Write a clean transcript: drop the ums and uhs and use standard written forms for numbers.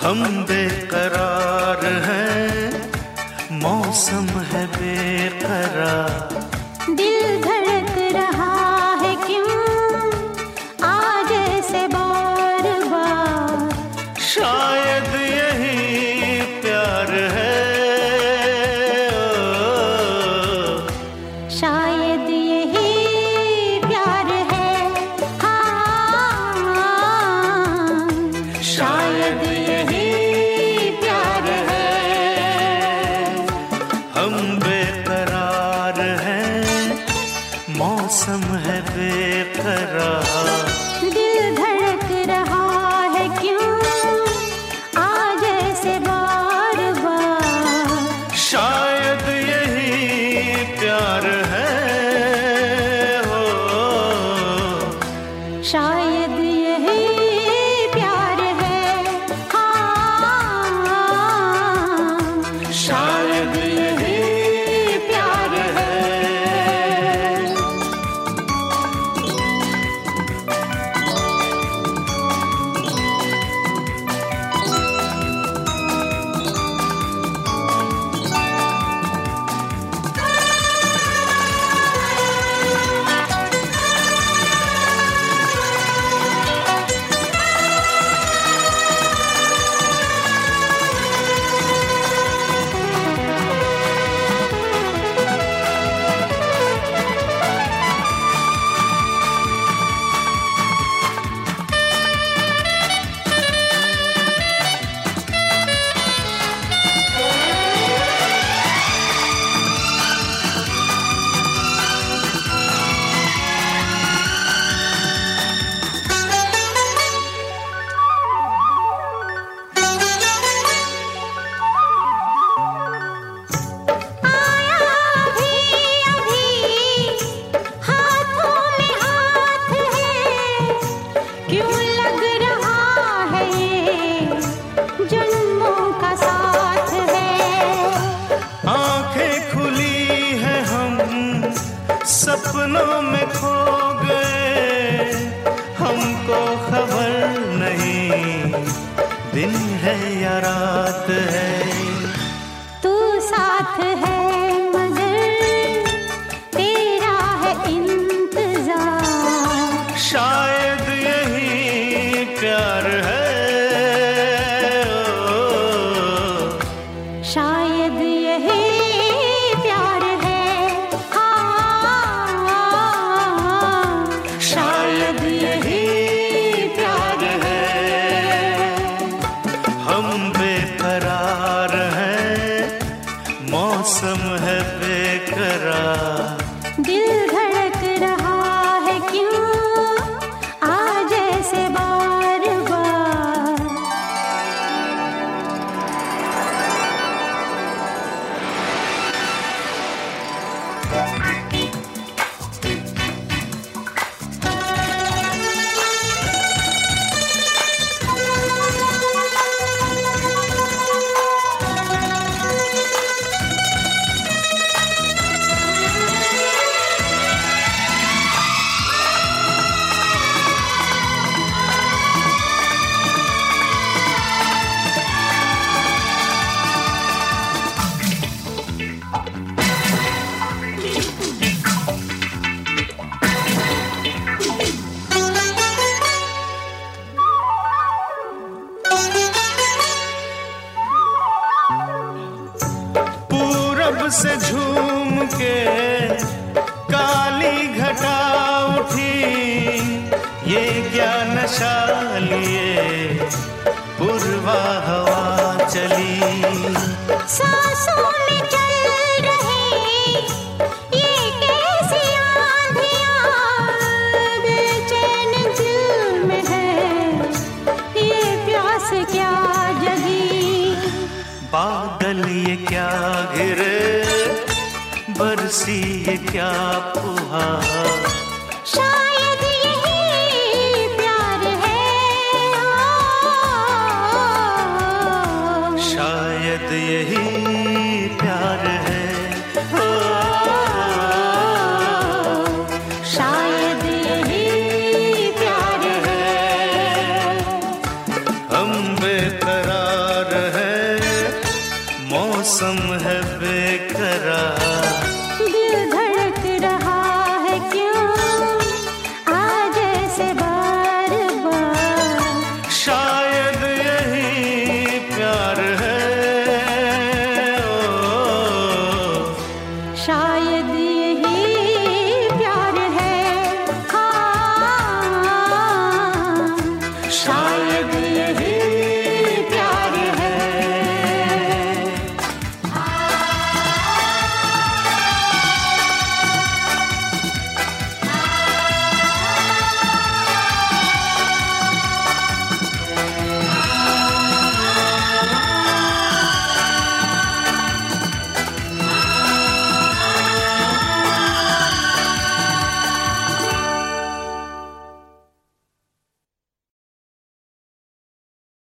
हम बेकरार हैं, मौसम है बेकरार। दिल धड़क रहा है क्यों आज ऐसे बार बार। शायद यही प्यार है, शायद यही प्यार है। हाँ, शायद यही प्यार है। हम बेकरार हैं, मौसम है बेकरार। दिल धड़क रहा है क्यों आज ऐसे बार बार। शायद यही प्यार है, हो शायद यही प्यार है। हाँ, शायद यही प्यार है। सपनों में खो गए, हमको खबर नहीं दिन है या रात है। तू साथ है मगर तेरा है इंतजार। शायद यही प्यार है, शायद यही प्यार है। शायद यही प्यार है। हम बेकरार हैं, मौसम है बेकरार। दिल धड़क रहा है क्यों आज ऐसे बार बार। पूरब से झूम के काली घटा उठी, ये क्या नशा लिए पूर्वा हवा चली। सांसों में चल रही ये कैसी आंधियां, बेचैन दिल में है ये प्यास क्या जगी। बादल ये क्या घिरे, बरसी ये क्या फुहार। शायद यही प्यार है, शायद यही प्यार है, शायद यही प्यार है। हम बेकरार मौसम है बेकरार, दिल धड़क रहा है क्यों आज ऐसे बार बार। शायद यही प्यार है, ओ शायद